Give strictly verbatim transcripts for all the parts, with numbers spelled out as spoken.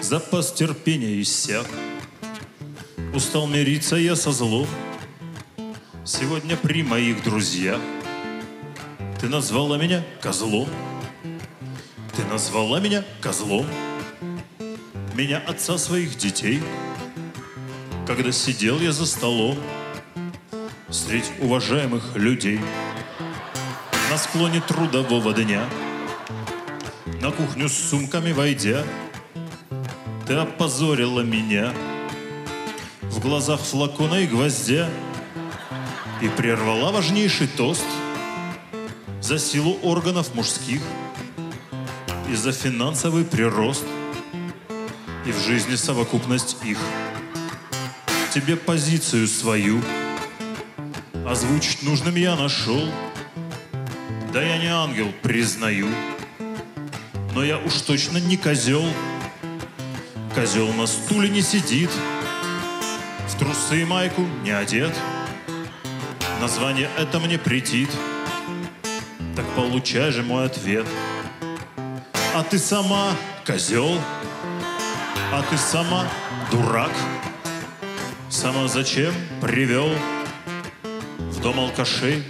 запас терпения иссяк. Устал мириться я со злом. Сегодня при моих друзьях ты назвала меня козлом. Ты назвала меня козлом. Меня, отца своих детей, когда сидел я за столом средь уважаемых людей. На склоне трудового дня, на кухню с сумками войдя, ты опозорила меня в глазах флакона и гвоздя и прервала важнейший тост за силу органов мужских и за финансовый прирост и в жизни совокупность их. Тебе позицию свою озвучить нужным я нашел. Да я не ангел, признаю, но я уж точно не козел. Козел на стуле не сидит, в трусы и майку не одет. Название это мне претит, так получай же мой ответ. А ты сама козел, а ты сама дурак. Сама зачем привел в дом алкашей?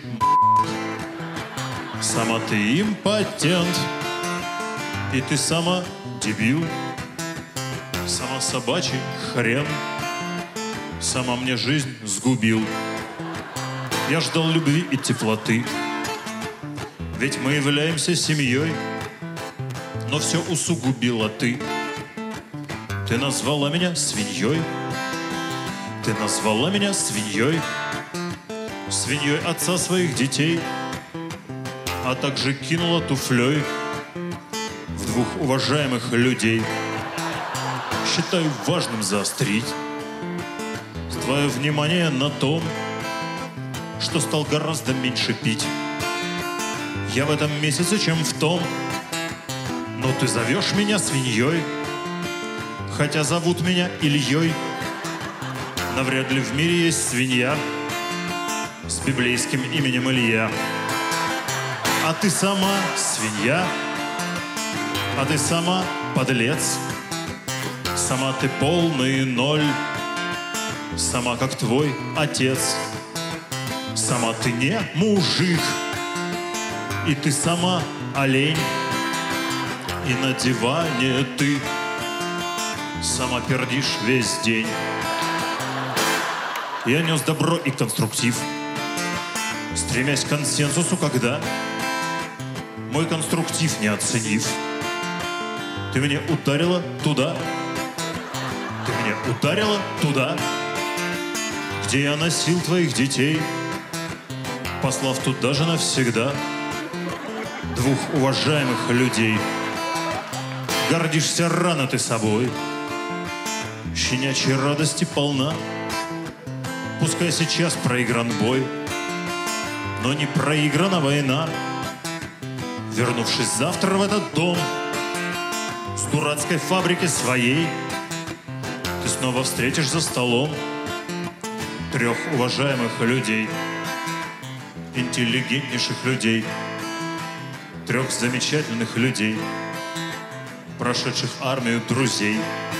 Сама ты импотент, и ты сама дебил. Сама собачий хрен, сама мне жизнь сгубил. Я ждал любви и теплоты, ведь мы являемся семьей, но все усугубила ты. Ты назвала меня свиньей. Ты назвала меня свиньей, свиньей отца своих детей, а также кинула туфлей в двух уважаемых людей. Считаю важным заострить твое внимание на том, что стал гораздо меньше пить я в этом месяце, чем в том. Но ты зовешь меня свиньей, хотя зовут меня Ильей. Навряд ли в мире есть свинья с библейским именем Илья. А ты сама свинья, а ты сама подлец. Сама ты полный ноль, сама как твой отец. Сама ты не мужик, и ты сама олень. И на диване ты сама пердишь весь день. Я нес добро и конструктив, стремясь к консенсусу, когда мой конструктив не оценив, ты меня ударила туда, ты меня ударила туда, где я носил твоих детей, послав туда же навсегда двух уважаемых людей. Гордишься рано ты собой, щенячьей радости полна. Пускай сейчас проигран бой, но не проиграна война. Вернувшись завтра в этот дом с дурацкой фабрики своей, ты снова встретишь за столом трех уважаемых людей, интеллигентнейших людей, трех замечательных людей, прошедших армию друзей.